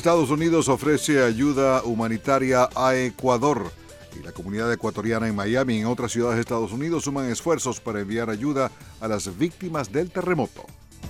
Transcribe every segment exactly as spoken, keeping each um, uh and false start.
Estados Unidos ofrece ayuda humanitaria a Ecuador y la comunidad ecuatoriana en Miami y en otras ciudades de Estados Unidos suman esfuerzos para enviar ayuda a las víctimas del terremoto.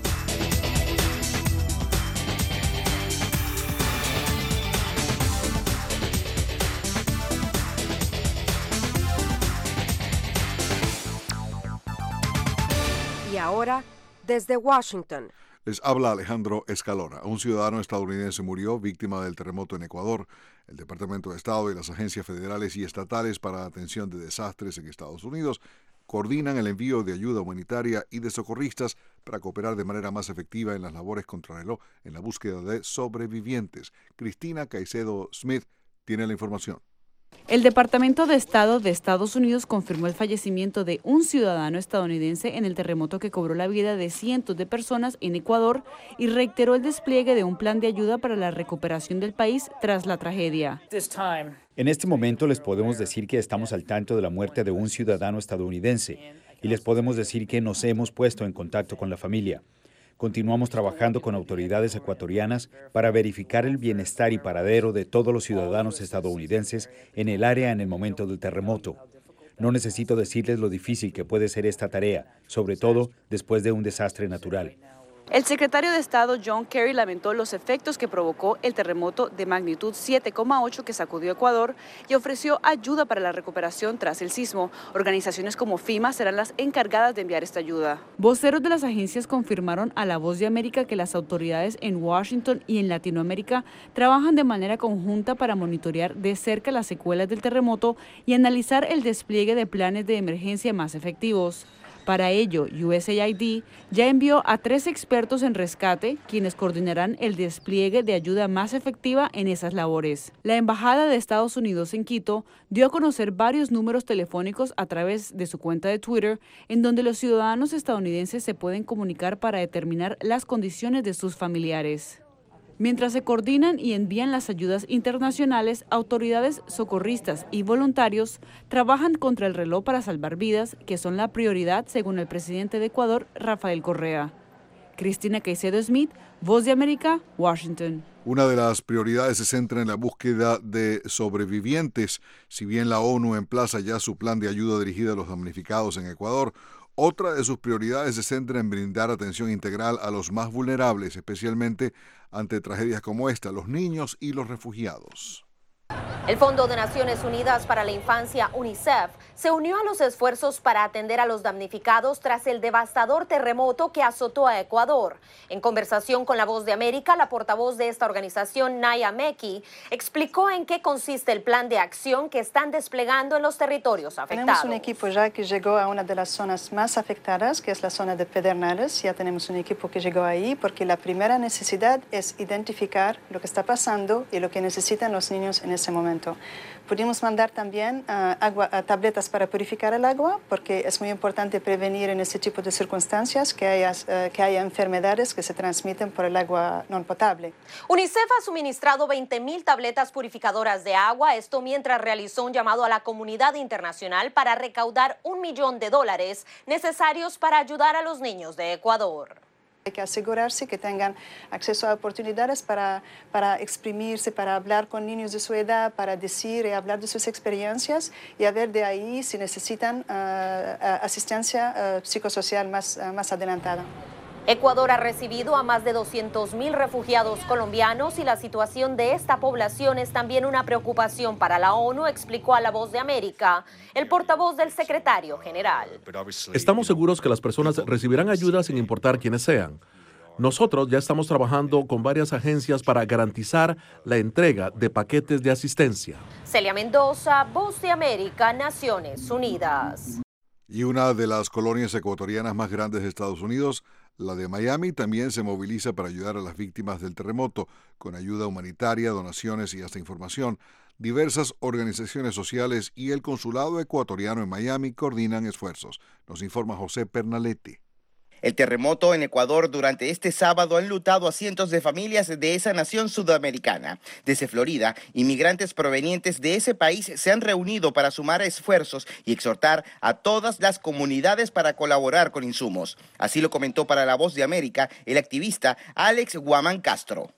Y ahora, desde Washington. Les habla Alejandro Escalona. Un ciudadano estadounidense murió víctima del terremoto en Ecuador. El Departamento de Estado y las agencias federales y estatales para atención de desastres en Estados Unidos coordinan el envío de ayuda humanitaria y de socorristas para cooperar de manera más efectiva en las labores contrarreloj en la búsqueda de sobrevivientes. Cristina Caicedo Smith tiene la información. El Departamento de Estado de Estados Unidos confirmó el fallecimiento de un ciudadano estadounidense en el terremoto que cobró la vida de cientos de personas en Ecuador y reiteró el despliegue de un plan de ayuda para la recuperación del país tras la tragedia. En este momento les podemos decir que estamos al tanto de la muerte de un ciudadano estadounidense y les podemos decir que nos hemos puesto en contacto con la familia. Continuamos trabajando con autoridades ecuatorianas para verificar el bienestar y paradero de todos los ciudadanos estadounidenses en el área en el momento del terremoto. No necesito decirles lo difícil que puede ser esta tarea, sobre todo después de un desastre natural. El secretario de Estado John Kerry lamentó los efectos que provocó el terremoto de magnitud siete coma ocho que sacudió Ecuador y ofreció ayuda para la recuperación tras el sismo. Organizaciones como FEMA serán las encargadas de enviar esta ayuda. Voceros de las agencias confirmaron a La Voz de América que las autoridades en Washington y en Latinoamérica trabajan de manera conjunta para monitorear de cerca las secuelas del terremoto y analizar el despliegue de planes de emergencia más efectivos. Para ello, U S A I D ya envió a tres expertos en rescate, quienes coordinarán el despliegue de ayuda más efectiva en esas labores. La Embajada de Estados Unidos en Quito dio a conocer varios números telefónicos a través de su cuenta de Twitter, en donde los ciudadanos estadounidenses se pueden comunicar para determinar las condiciones de sus familiares. Mientras se coordinan y envían las ayudas internacionales, autoridades socorristas y voluntarios trabajan contra el reloj para salvar vidas, que son la prioridad según el presidente de Ecuador, Rafael Correa. Cristina Caicedo Smith, Voz de América, Washington. Una de las prioridades se centra en la búsqueda de sobrevivientes. Si bien la ONU emplaza ya su plan de ayuda dirigida a los damnificados en Ecuador, otra de sus prioridades se centra en brindar atención integral a los más vulnerables, especialmente ante tragedias como esta, los niños y los refugiados. El Fondo de Naciones Unidas para la Infancia, UNICEF, se unió a los esfuerzos para atender a los damnificados tras el devastador terremoto que azotó a Ecuador. En conversación con La Voz de América, la portavoz de esta organización, Naya Meki, explicó en qué consiste el plan de acción que están desplegando en los territorios afectados. Tenemos un equipo ya que llegó a una de las zonas más afectadas, que es la zona de Pedernales. Ya tenemos un equipo que llegó ahí porque la primera necesidad es identificar lo que está pasando y lo que necesitan los niños en ese momento. Pudimos mandar también uh, agua, uh, tabletas para purificar el agua, porque es muy importante prevenir en este tipo de circunstancias que haya, uh, que haya enfermedades que se transmiten por el agua no potable. UNICEF ha suministrado veinte mil tabletas purificadoras de agua, esto mientras realizó un llamado a la comunidad internacional para recaudar un millón de dólares necesarios para ayudar a los niños de Ecuador. Hay que asegurarse que tengan acceso a oportunidades para, para exprimirse, para hablar con niños de su edad, para decir y hablar de sus experiencias y a ver de ahí si necesitan uh, asistencia uh, psicosocial más, uh, más adelantada. Ecuador ha recibido a más de doscientos mil refugiados colombianos y la situación de esta población es también una preocupación para la ONU, explicó a La Voz de América el portavoz del secretario general. Estamos seguros que las personas recibirán ayuda sin importar quiénes sean. Nosotros ya estamos trabajando con varias agencias para garantizar la entrega de paquetes de asistencia. Celia Mendoza, Voz de América, Naciones Unidas. Y una de las colonias ecuatorianas más grandes de Estados Unidos, la de Miami, también se moviliza para ayudar a las víctimas del terremoto, con ayuda humanitaria, donaciones y hasta información. Diversas organizaciones sociales y el Consulado ecuatoriano en Miami coordinan esfuerzos. Nos informa José Pernalete. El terremoto en Ecuador durante este sábado ha enlutado a cientos de familias de esa nación sudamericana. Desde Florida, inmigrantes provenientes de ese país se han reunido para sumar esfuerzos y exhortar a todas las comunidades para colaborar con insumos. Así lo comentó para La Voz de América el activista Alex Guamán Castro.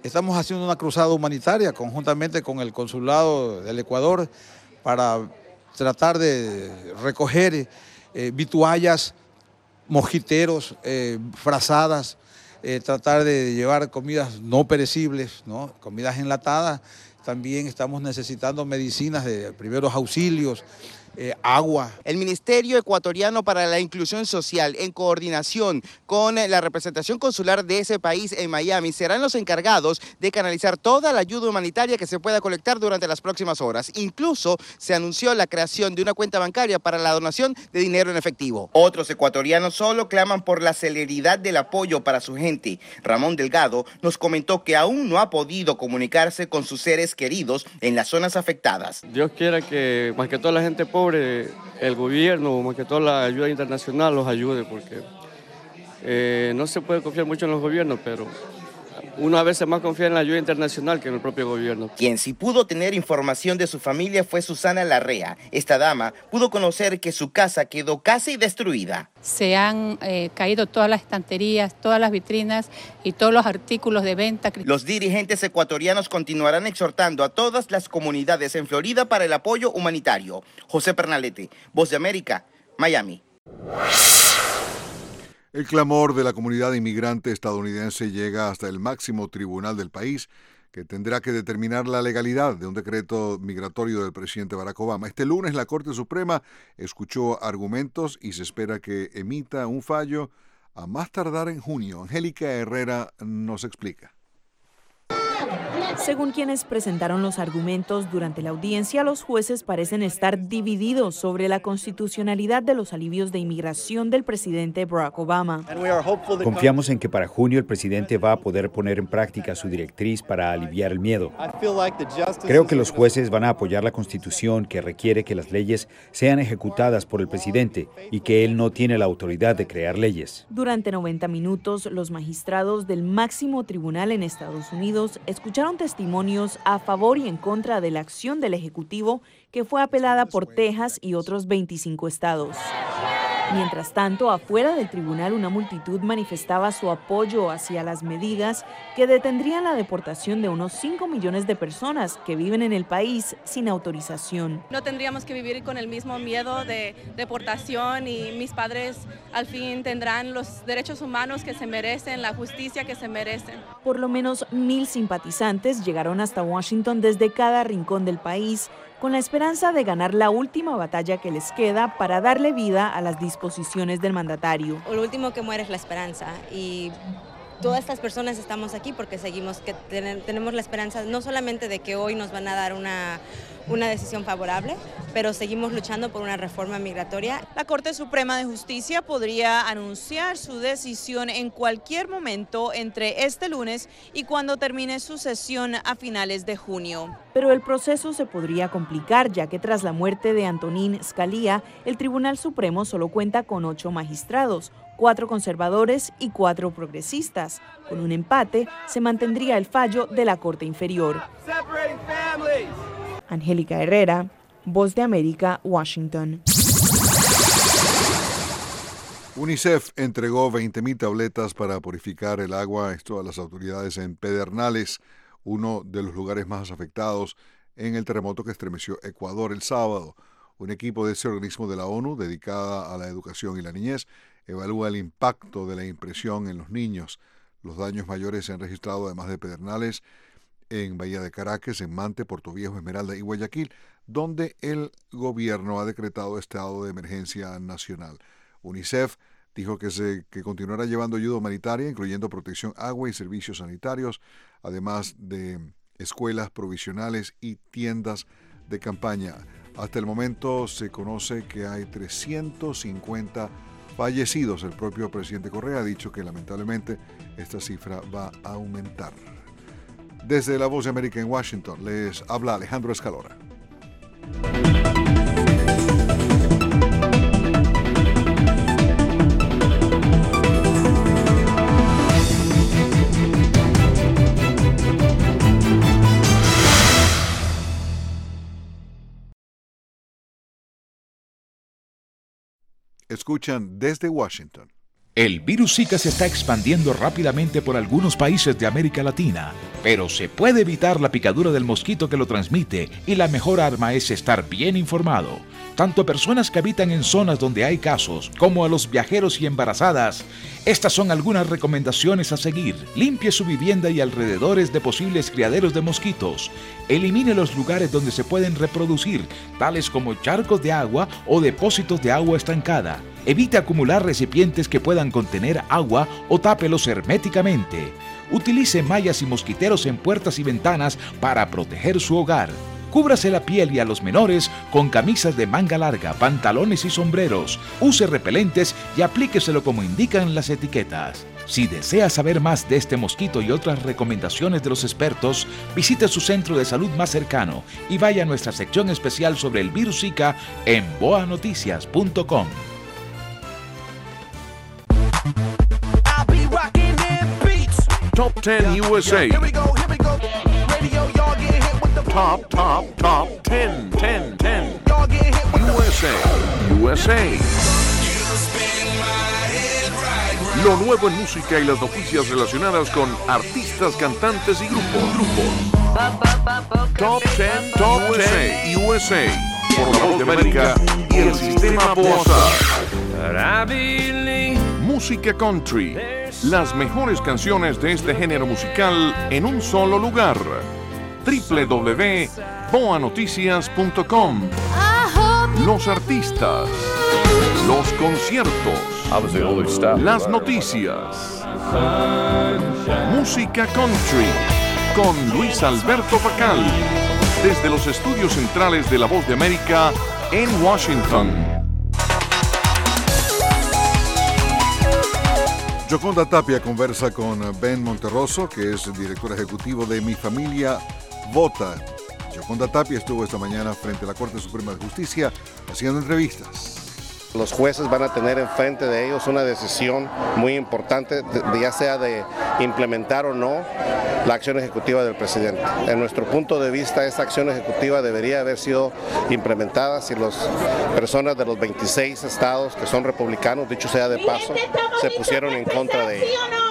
Estamos haciendo una cruzada humanitaria conjuntamente con el Consulado del Ecuador para tratar de recoger eh, vituallas, mojiteros, eh, frazadas, eh, tratar de llevar comidas no perecibles, ¿no? Comidas enlatadas. También estamos necesitando medicinas de primeros auxilios, Eh, agua. El Ministerio Ecuatoriano para la Inclusión Social, en coordinación con la representación consular de ese país en Miami, serán los encargados de canalizar toda la ayuda humanitaria que se pueda colectar durante las próximas horas. Incluso se anunció la creación de una cuenta bancaria para la donación de dinero en efectivo. Otros ecuatorianos solo claman por la celeridad del apoyo para su gente. Ramón Delgado nos comentó que aún no ha podido comunicarse con sus seres queridos en las zonas afectadas. Dios quiera que más que toda la gente pobre, el gobierno, más que toda la ayuda internacional los ayude, porque eh, no se puede confiar mucho en los gobiernos, pero uno a veces más confía en la ayuda internacional que en el propio gobierno. Quien sí pudo tener información de su familia fue Susana Larrea. Esta dama pudo conocer que su casa quedó casi destruida. Se han eh, caído todas las estanterías, todas las vitrinas y todos los artículos de venta. Los dirigentes ecuatorianos continuarán exhortando a todas las comunidades en Florida para el apoyo humanitario. José Pernalete, Voz de América, Miami. El clamor de la comunidad inmigrante estadounidense llega hasta el máximo tribunal del país, que tendrá que determinar la legalidad de un decreto migratorio del presidente Barack Obama. Este lunes la Corte Suprema escuchó argumentos y se espera que emita un fallo a más tardar en junio. Angélica Herrera nos explica. Según quienes presentaron los argumentos durante la audiencia, los jueces parecen estar divididos sobre la constitucionalidad de los alivios de inmigración del presidente Barack Obama. Confiamos en que para junio el presidente va a poder poner en práctica su directriz para aliviar el miedo. Creo que los jueces van a apoyar la Constitución, que requiere que las leyes sean ejecutadas por el presidente y que él no tiene la autoridad de crear leyes. Durante noventa minutos, los magistrados del máximo tribunal en Estados Unidos escucharon testimonios a favor y en contra de la acción del Ejecutivo, que fue apelada por Texas y otros veinticinco estados. Mientras tanto, afuera del tribunal, una multitud manifestaba su apoyo hacia las medidas que detendrían la deportación de unos cinco millones de personas que viven en el país sin autorización. No tendríamos que vivir con el mismo miedo de deportación y mis padres al fin tendrán los derechos humanos que se merecen, la justicia que se merecen. Por lo menos mil simpatizantes llegaron hasta Washington desde cada rincón del país, con la esperanza de ganar la última batalla que les queda para darle vida a las disposiciones del mandatario. Lo último que muere es la esperanza, y todas estas personas estamos aquí porque seguimos que ten, tenemos la esperanza no solamente de que hoy nos van a dar una, una decisión favorable, pero seguimos luchando por una reforma migratoria. La Corte Suprema de Justicia podría anunciar su decisión en cualquier momento entre este lunes y cuando termine su sesión a finales de junio. Pero el proceso se podría complicar, ya que tras la muerte de Antonin Scalia, el Tribunal Supremo solo cuenta con ocho magistrados, cuatro conservadores y cuatro progresistas. Con un empate, se mantendría el fallo de la Corte Inferior. Angélica Herrera, Voz de América, Washington. UNICEF entregó veinte mil tabletas para purificar el agua, esto a las autoridades en Pedernales, uno de los lugares más afectados en el terremoto que estremeció Ecuador el sábado. Un equipo de ese organismo de la ONU, dedicada a la educación y la niñez, evalúa el impacto de la impresión en los niños. Los daños mayores se han registrado, además de Pedernales, en Bahía de Caracas, en Mante, Puerto Viejo, Esmeralda y Guayaquil, donde el gobierno ha decretado estado de emergencia nacional. UNICEF dijo que, se, que continuará llevando ayuda humanitaria, incluyendo protección, agua y servicios sanitarios, además de escuelas provisionales y tiendas de campaña. Hasta el momento se conoce que hay trescientos cincuenta fallecidos. El propio presidente Correa ha dicho que lamentablemente esta cifra va a aumentar. Desde la Voz de América en Washington les habla Alejandro Escalora. Escuchan desde Washington. El virus Zika se está expandiendo rápidamente por algunos países de América Latina, pero se puede evitar la picadura del mosquito que lo transmite y la mejor arma es estar bien informado. Tanto a personas que habitan en zonas donde hay casos, como a los viajeros y embarazadas. Estas son algunas recomendaciones a seguir. Limpie su vivienda y alrededores de posibles criaderos de mosquitos. Elimine los lugares donde se pueden reproducir, tales como charcos de agua o depósitos de agua estancada. Evite acumular recipientes que puedan contener agua o tápelos herméticamente. Utilice mallas y mosquiteros en puertas y ventanas para proteger su hogar. Cúbrase la piel y a los menores con camisas de manga larga, pantalones y sombreros. Use repelentes y aplíqueselo como indican las etiquetas. Si desea saber más de este mosquito y otras recomendaciones de los expertos, visite su centro de salud más cercano y vaya a nuestra sección especial sobre el virus Zika en boa noticias punto com. Top ten U S A. Top, top, top ten, ten, ten. U S A, U S A. Lo nuevo en música y las noticias relacionadas con artistas, cantantes y grupos. grupos. Top ten, Top ten U S A. Por la Voz de América y el Sistema Boazar. Música country. Las mejores canciones de este género musical en un solo lugar. doble u doble u doble u punto boa noticias punto com. Los artistas, los conciertos, las noticias. Música country con Luis Alberto Facal desde los estudios centrales de La Voz de América en Washington. Yoconda Tapia conversa con Ben Monterroso, que es el director ejecutivo de Mi Familia Vota. Yoconda Tapia estuvo esta mañana frente a la Corte Suprema de Justicia haciendo entrevistas. Los jueces van a tener enfrente de ellos una decisión muy importante, de, ya sea de implementar o no la acción ejecutiva del presidente. En nuestro punto de vista, esta acción ejecutiva debería haber sido implementada si las personas de los veintiséis estados que son republicanos, dicho sea de paso, se pusieron en contra de ella.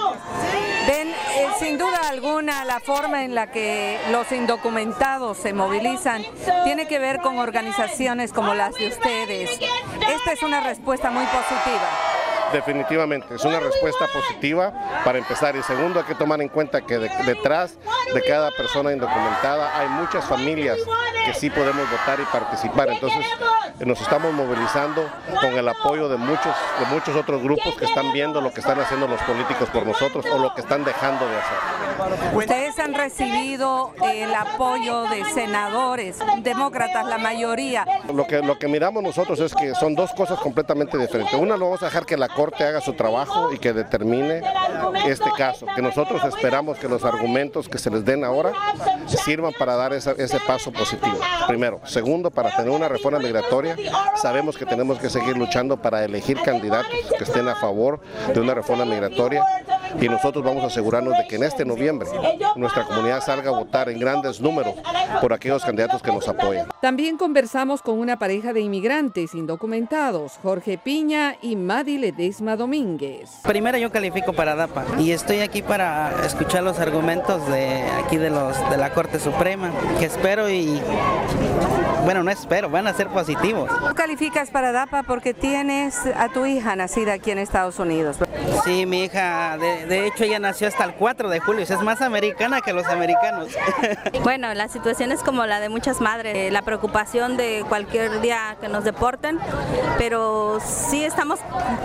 Ben, eh, sin duda alguna, la forma en la que los indocumentados se movilizan tiene que ver con organizaciones como las de ustedes. Esta es una respuesta muy positiva. Definitivamente, es una respuesta positiva para empezar. Y segundo, hay que tomar en cuenta que de, detrás de cada persona indocumentada hay muchas familias que sí podemos votar y participar. Entonces nos estamos movilizando con el apoyo de muchos, de muchos otros grupos que están viendo lo que están haciendo los políticos por nosotros o lo que están dejando de hacer. Ustedes han recibido el apoyo de senadores, demócratas, la mayoría. Lo que, lo que miramos nosotros es que son dos cosas completamente diferentes. Una, lo vamos a dejar que la Corte haga su trabajo y que determine este caso, que nosotros esperamos que los argumentos que se les den ahora sirvan para dar esa, ese paso positivo, primero. Segundo, para tener una reforma migratoria, sabemos que tenemos que seguir luchando para elegir candidatos que estén a favor de una reforma migratoria y nosotros vamos a asegurarnos de que en este noviembre nuestra comunidad salga a votar en grandes números por aquellos candidatos que nos apoyan. También conversamos con una pareja de inmigrantes indocumentados, Jorge Piña y Madi Ledesma Domínguez. Primero yo califico para DAPA y estoy aquí para escuchar los argumentos de aquí de los de la Corte Suprema, que espero y bueno, no espero, van a ser positivos. ¿Tú calificas para DAPA porque tienes a tu hija nacida aquí en Estados Unidos? Sí, mi hija, de, de hecho ella nació hasta el cuatro de julio, es más americana que los americanos. Bueno, la situación es como la de muchas madres, eh, la preocupación de cualquier día que nos deporten, pero sí estamos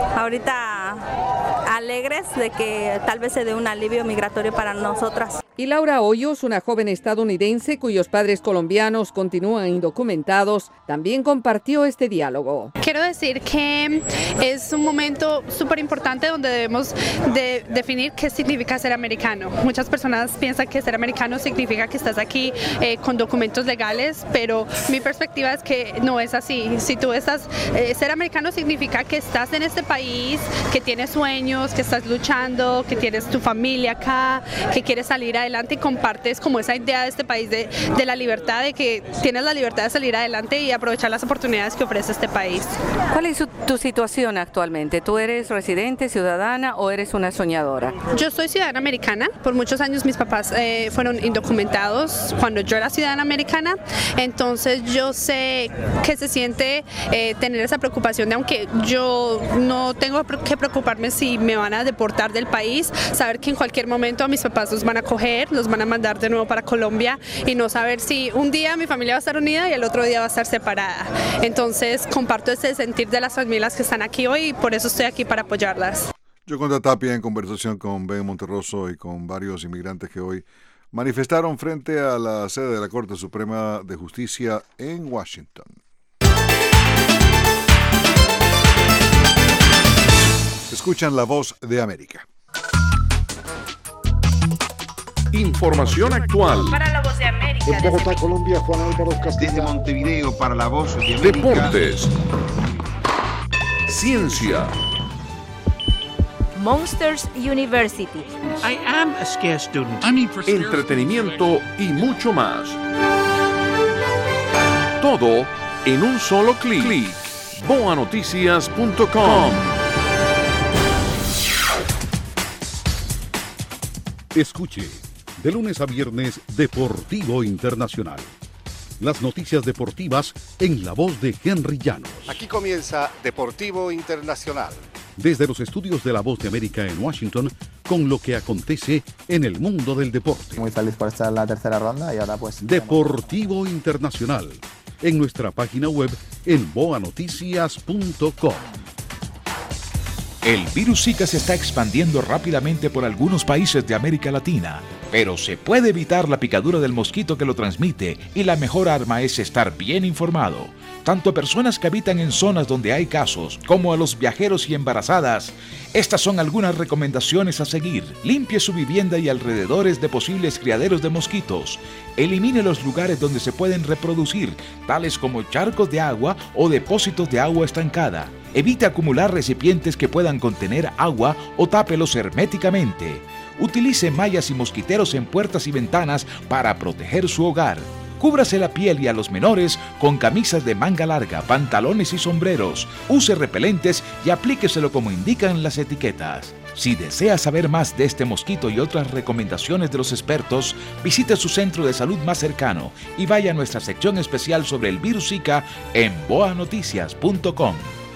ahorita alegres de que tal vez se dé un alivio migratorio para nosotras. Y Laura Hoyos, una joven estadounidense cuyos padres colombianos continúan indocumentados, también compartió este diálogo. Quiero decir que es un momento súper importante donde debemos de definir qué significa ser americano. Muchas personas piensan que ser americano significa que estás aquí eh, con documentos legales, pero mi perspectiva es que no es así. Si tú estás, eh, ser americano significa que estás en este país, que tienes sueños, sientas que estás luchando, que tienes tu familia acá, que quieres salir adelante y compartes como esa idea de este país de, de la libertad, de que tienes la libertad de salir adelante y aprovechar las oportunidades que ofrece este país. ¿Cuál es su, tu situación actualmente? ¿Tú eres residente, ciudadana o eres una soñadora? Yo soy ciudadana americana. Por muchos años mis papás eh, fueron indocumentados cuando yo era ciudadana americana. Entonces yo sé que se siente eh, tener esa preocupación de, aunque yo no tengo que preocuparme si me van a deportar del país, saber que en cualquier momento a mis papás los van a coger, los van a mandar de nuevo para Colombia y no saber si un día mi familia va a estar unida y el otro día va a estar separada. Entonces comparto ese sentir de las familias que están aquí hoy y por eso estoy aquí para apoyarlas. Yoconda Tapia en conversación con Ben Monterroso y con varios inmigrantes que hoy manifestaron frente a la sede de la Corte Suprema de Justicia en Washington. Escuchan La Voz de América. Información actual. Para La Voz de América. En Bogotá, Colombia, Juan Álvaro Castillo. Desde Montevideo para La Voz de América. Deportes. Ciencia. Monsters University. I am a scarce student. Entretenimiento y mucho más. Todo en un solo clic. clic. boa noticias punto com. Escuche, de lunes a viernes, Deportivo Internacional. Las noticias deportivas en la voz de Henry Llanos. Aquí comienza Deportivo Internacional. Desde los estudios de La Voz de América en Washington, con lo que acontece en el mundo del deporte. Muy feliz por estar en la tercera ronda y ahora pues... Deportivo Internacional, en nuestra página web en boa noticias punto com. El virus Zika se está expandiendo rápidamente por algunos países de América Latina, pero se puede evitar la picadura del mosquito que lo transmite y la mejor arma es estar bien informado. Tanto a personas que habitan en zonas donde hay casos como a los viajeros y embarazadas. Estas son algunas recomendaciones a seguir. Limpie su vivienda y alrededores de posibles criaderos de mosquitos. Elimine los lugares donde se pueden reproducir, tales como charcos de agua o depósitos de agua estancada. Evite acumular recipientes que puedan contener agua o tápelos herméticamente. Utilice mallas y mosquiteros en puertas y ventanas para proteger su hogar. Cúbrase la piel y a los menores con camisas de manga larga, pantalones y sombreros. Use repelentes y aplíqueselo como indican las etiquetas. Si desea saber más de este mosquito y otras recomendaciones de los expertos, visite su centro de salud más cercano y vaya a nuestra sección especial sobre el virus Zika en boa noticias punto com.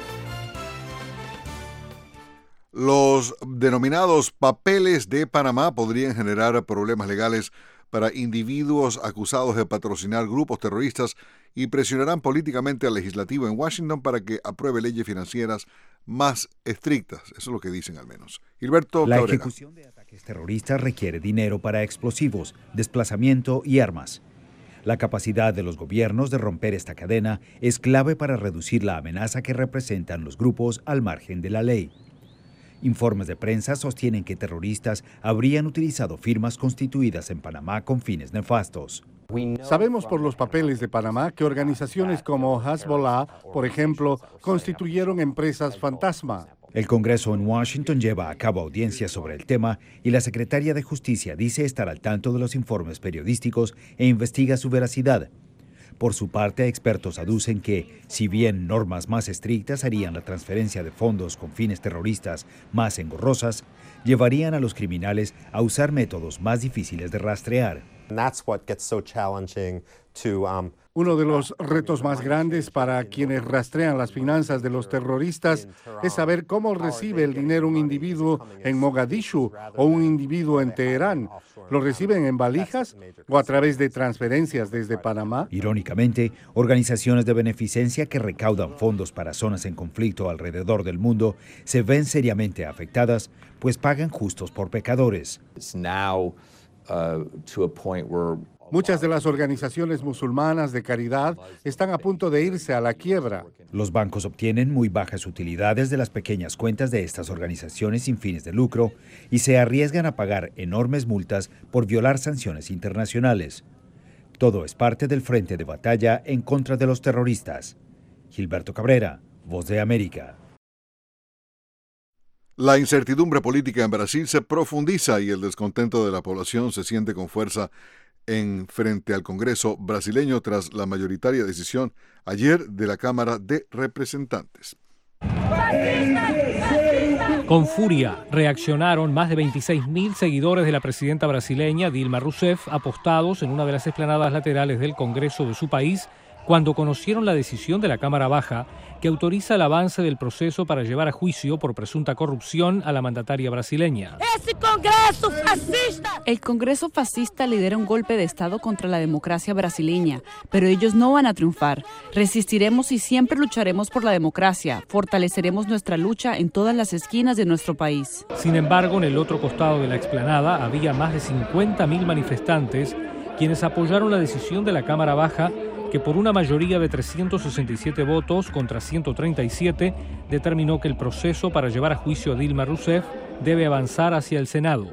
Los denominados papeles de Panamá podrían generar problemas legales para individuos acusados de patrocinar grupos terroristas y presionarán políticamente al legislativo en Washington para que apruebe leyes financieras más estrictas. Eso es lo que dicen al menos. Gilberto La Cabrera. ejecución de ataques terroristas requiere dinero para explosivos, desplazamiento y armas. La capacidad de los gobiernos de romper esta cadena es clave para reducir la amenaza que representan los grupos al margen de la ley. Informes de prensa sostienen que terroristas habrían utilizado firmas constituidas en Panamá con fines nefastos. Sabemos por los papeles de Panamá que organizaciones como Hezbollah, por ejemplo, constituyeron empresas fantasma. El Congreso en Washington lleva a cabo audiencias sobre el tema y la Secretaría de Justicia dice estar al tanto de los informes periodísticos e investiga su veracidad. Por su parte, expertos aducen que, si bien normas más estrictas harían la transferencia de fondos con fines terroristas más engorrosas, llevarían a los criminales a usar métodos más difíciles de rastrear. Uno de los retos más grandes para quienes rastrean las finanzas de los terroristas es saber cómo recibe el dinero un individuo en Mogadishu o un individuo en Teherán. ¿Lo reciben en valijas o a través de transferencias desde Panamá? Irónicamente, organizaciones de beneficencia que recaudan fondos para zonas en conflicto alrededor del mundo se ven seriamente afectadas, pues pagan justos por pecadores. Muchas de las organizaciones musulmanas de caridad están a punto de irse a la quiebra. Los bancos obtienen muy bajas utilidades de las pequeñas cuentas de estas organizaciones sin fines de lucro y se arriesgan a pagar enormes multas por violar sanciones internacionales. Todo es parte del frente de batalla en contra de los terroristas. Gilberto Cabrera, Voz de América. La incertidumbre política en Brasil se profundiza y el descontento de la población se siente con fuerza en frente al Congreso brasileño tras la mayoritaria decisión ayer de la Cámara de Representantes. Con furia reaccionaron más de veintiséis mil seguidores de la presidenta brasileña Dilma Rousseff, apostados en una de las esplanadas laterales del Congreso de su país, cuando conocieron la decisión de la Cámara Baja que autoriza el avance del proceso para llevar a juicio por presunta corrupción a la mandataria brasileña. ¡Ese Congreso fascista! El Congreso fascista lidera un golpe de Estado contra la democracia brasileña, pero ellos no van a triunfar. Resistiremos y siempre lucharemos por la democracia. Fortaleceremos nuestra lucha en todas las esquinas de nuestro país. Sin embargo, en el otro costado de la explanada había más de cincuenta mil manifestantes quienes apoyaron la decisión de la Cámara Baja que por una mayoría de trescientos sesenta y siete votos contra ciento treinta y siete determinó que el proceso para llevar a juicio a Dilma Rousseff debe avanzar hacia el Senado.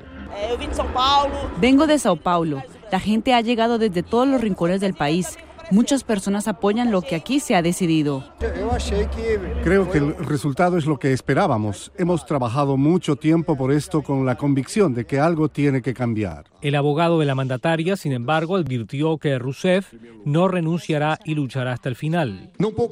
Vengo de Sao Paulo. La gente ha llegado desde todos los rincones del país. Muchas personas apoyan lo que aquí se ha decidido. Creo que el resultado es lo que esperábamos. Hemos trabajado mucho tiempo por esto con la convicción de que algo tiene que cambiar. El abogado de la mandataria, sin embargo, advirtió que Rousseff no renunciará y luchará hasta el final.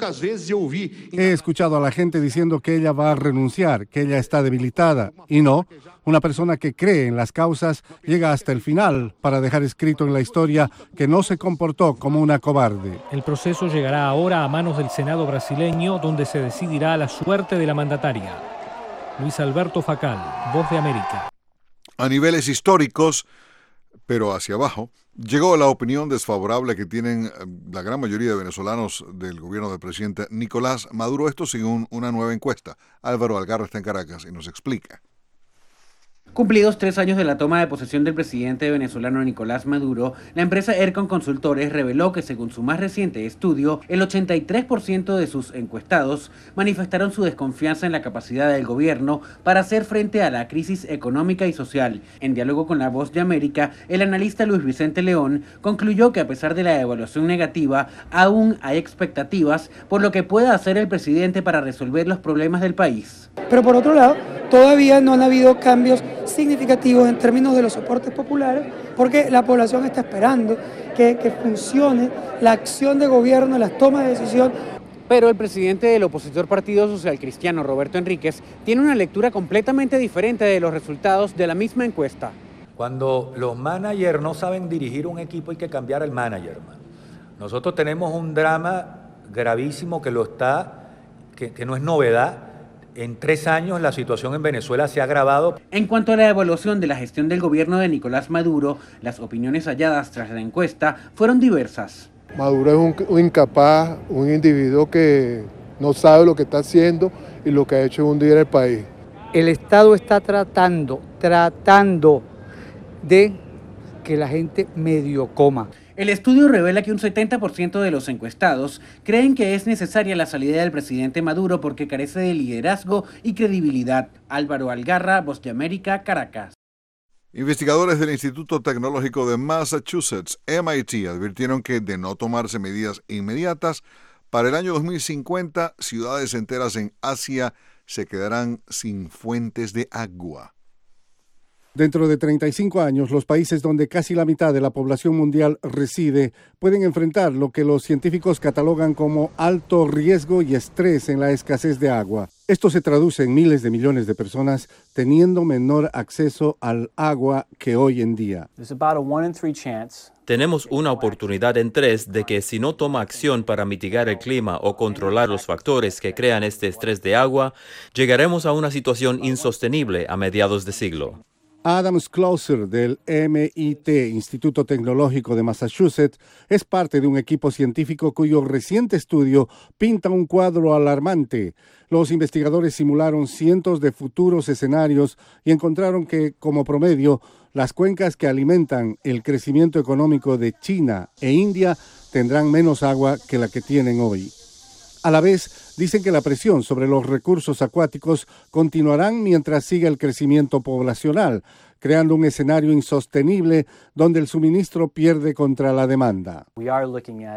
He escuchado a la gente diciendo que ella va a renunciar, que ella está debilitada. Y no, una persona que cree en las causas llega hasta el final para dejar escrito en la historia que no se comportó como una cobarde. El proceso llegará ahora a manos del Senado brasileño, donde se decidirá la suerte de la mandataria. Luis Alberto Facal, Voz de América. A niveles históricos, pero hacia abajo, llegó la opinión desfavorable que tienen la gran mayoría de venezolanos del gobierno del presidente Nicolás Maduro, esto según una nueva encuesta. Álvaro Algarra está en Caracas y nos explica. Cumplidos tres años de la toma de posesión del presidente venezolano Nicolás Maduro, la empresa Ercon Consultores reveló que según su más reciente estudio, el ochenta y tres por ciento de sus encuestados manifestaron su desconfianza en la capacidad del gobierno para hacer frente a la crisis económica y social. En diálogo con La Voz de América, el analista Luis Vicente León concluyó que a pesar de la evaluación negativa, aún hay expectativas por lo que pueda hacer el presidente para resolver los problemas del país. Pero por otro lado, todavía no han habido cambios significativos en términos de los soportes populares, porque la población está esperando que, que funcione la acción de gobierno, las tomas de decisión. Pero el presidente del opositor Partido Social Cristiano, Roberto Enríquez, tiene una lectura completamente diferente de los resultados de la misma encuesta. Cuando los managers no saben dirigir un equipo, hay que cambiar el manager. Nosotros tenemos un drama gravísimo que lo está, que, que no es novedad. En tres años la situación en Venezuela se ha agravado. En cuanto a la evaluación de la gestión del gobierno de Nicolás Maduro, las opiniones halladas tras la encuesta fueron diversas. Maduro es un, un incapaz, un individuo que no sabe lo que está haciendo y lo que ha hecho es hundir el país. El Estado está tratando, tratando de que la gente medio coma. El estudio revela que un setenta por ciento de los encuestados creen que es necesaria la salida del presidente Maduro porque carece de liderazgo y credibilidad. Álvaro Algarra, Voz de América, Caracas. Investigadores del Instituto Tecnológico de Massachusetts, M I T, advirtieron que de no tomarse medidas inmediatas, para el año dos mil cincuenta, ciudades enteras en Asia se quedarán sin fuentes de agua. Dentro de treinta y cinco años, los países donde casi la mitad de la población mundial reside pueden enfrentar lo que los científicos catalogan como alto riesgo y estrés en la escasez de agua. Esto se traduce en miles de millones de personas teniendo menor acceso al agua que hoy en día. Tenemos una oportunidad en tres de que si no toma acción para mitigar el clima o controlar los factores que crean este estrés de agua, llegaremos a una situación insostenible a mediados de siglo. Adam Schlosser del M I T, Instituto Tecnológico de Massachusetts, es parte de un equipo científico cuyo reciente estudio pinta un cuadro alarmante. Los investigadores simularon cientos de futuros escenarios y encontraron que, como promedio, las cuencas que alimentan el crecimiento económico de China e India tendrán menos agua que la que tienen hoy. A la vez, dicen que la presión sobre los recursos acuáticos continuarán mientras siga el crecimiento poblacional, creando un escenario insostenible donde el suministro pierde contra la demanda.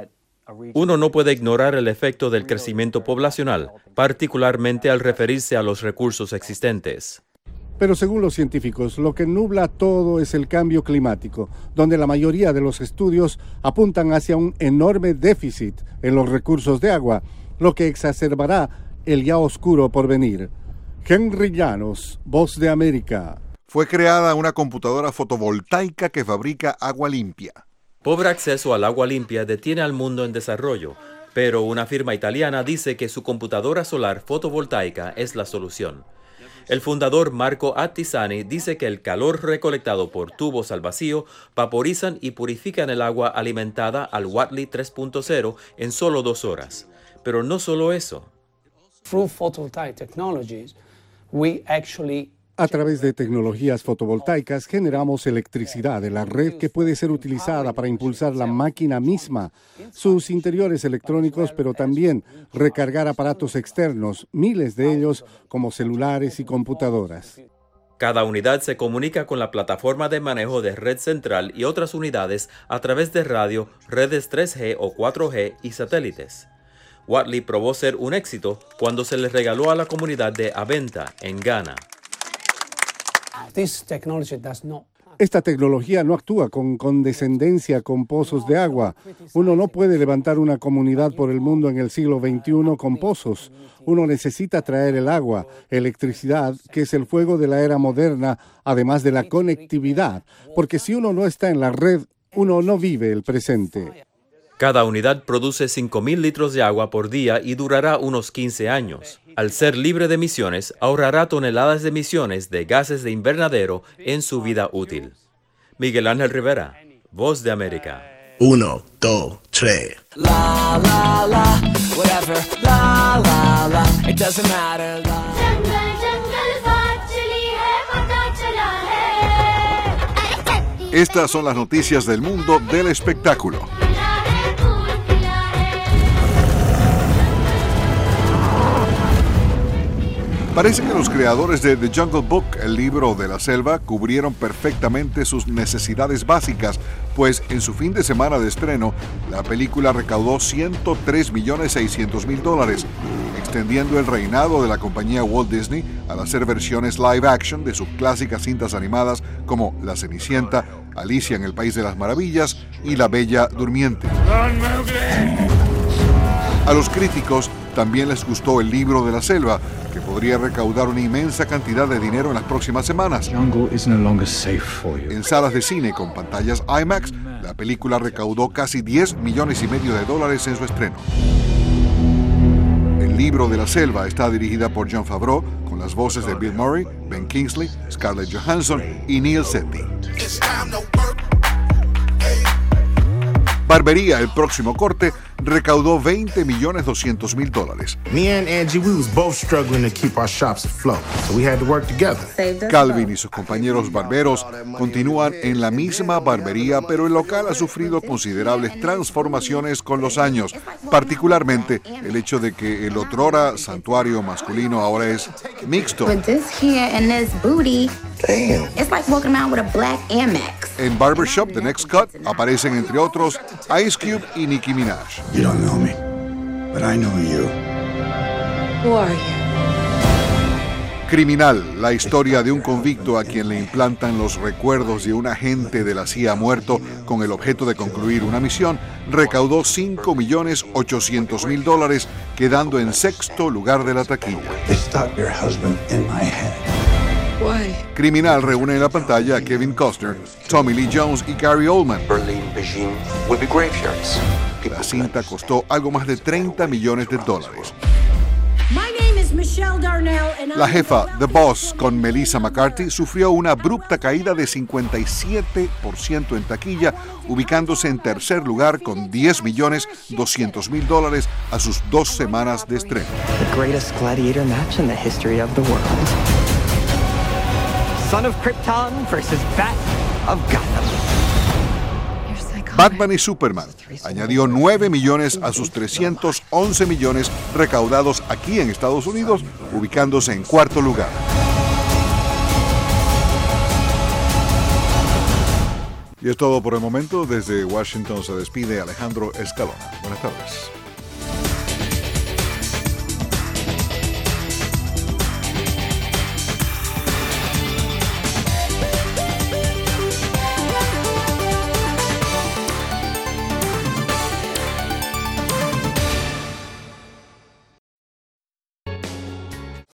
Uno no puede ignorar el efecto del crecimiento poblacional, particularmente al referirse a los recursos existentes. Pero según los científicos, lo que nubla todo es el cambio climático, donde la mayoría de los estudios apuntan hacia un enorme déficit en los recursos de agua, lo que exacerbará el ya oscuro porvenir. Henry Llanos, Voz de América. Fue creada una computadora fotovoltaica que fabrica agua limpia. Pobre acceso al agua limpia detiene al mundo en desarrollo, pero una firma italiana dice que su computadora solar fotovoltaica es la solución. El fundador Marco Attisani dice que el calor recolectado por tubos al vacío vaporizan y purifican el agua alimentada al Wattly tres punto cero en solo dos horas. Pero no solo eso. Through photovoltaic technologies, we actually A través de tecnologías fotovoltaicas generamos electricidad de la red que puede ser utilizada para impulsar la máquina misma, sus interiores electrónicos, pero también recargar aparatos externos, miles de ellos como celulares y computadoras. Cada unidad se comunica con la plataforma de manejo de red central y otras unidades a través de radio, redes tres G o cuatro G y satélites. Wattly probó ser un éxito cuando se le regaló a la comunidad de Aventa, en Ghana. Esta tecnología no actúa con condescendencia con pozos de agua. Uno no puede levantar una comunidad por el mundo en el siglo veintiuno con pozos. Uno necesita traer el agua, electricidad, que es el fuego de la era moderna, además de la conectividad, porque si uno no está en la red, uno no vive el presente. Cada unidad produce cinco mil litros de agua por día y durará unos quince años. Al ser libre de emisiones, ahorrará toneladas de emisiones de gases de invernadero en su vida útil. Miguel Ángel Rivera, Voz de América. Uno, dos, tres. La, la, la, whatever. La, la, la, it doesn't matter. La. Estas son las noticias del mundo del espectáculo. Parece que los creadores de The Jungle Book, el libro de la selva, cubrieron perfectamente sus necesidades básicas, pues en su fin de semana de estreno, la película recaudó ciento tres millones seiscientos mil dólares, extendiendo el reinado de la compañía Walt Disney al hacer versiones live action de sus clásicas cintas animadas como La Cenicienta, Alicia en el País de las Maravillas y La Bella Durmiente. A los críticos también les gustó el libro de la selva, que podría recaudar una inmensa cantidad de dinero en las próximas semanas. En salas de cine con pantallas IMAX, la película recaudó casi diez millones y medio de dólares en su estreno. El libro de la selva está dirigida por Jon Favreau, con las voces de Bill Murray, Ben Kingsley, Scarlett Johansson y Neil Sethi. Barbería, el próximo corte, recaudó veinte millones doscientos mil dólares. Me and Angie, we was both struggling to keep our shops afloat, so we had to work together. Calvin y sus compañeros barberos continúan en la misma barbería, pero el local ha sufrido considerables transformaciones con los años, particularmente el hecho de que el otrora santuario masculino ahora es mixto. En Barbershop The Next Cut aparecen entre otros Ice Cube y Nicki Minaj. You don't know me, but I know you. Who are you? Criminal, la historia de un convicto a quien le implantan los recuerdos de un agente de la C I A muerto con el objeto de concluir una misión, recaudó cinco millones ochocientos mil dólares, quedando en sexto lugar de la taquilla. They stuck your husband in my head. Why? Criminal reúne en la pantalla a Kevin Costner, Tommy Lee Jones y Gary Oldman. La cinta costó algo más de treinta millones de dólares. La jefa, The Boss, con Melissa McCarthy, sufrió una abrupta caída de cincuenta y siete por ciento en taquilla, ubicándose en tercer lugar con diez millones doscientos mil dólares a sus dos semanas de estreno. The greatest gladiator match in the history of the world. Son of Krypton versus Bat of Gotham. Batman y Superman añadió nueve millones a sus trescientos once millones recaudados aquí en Estados Unidos, ubicándose en cuarto lugar. Y es todo por el momento. Desde Washington se despide Alejandro Escalona. Buenas tardes.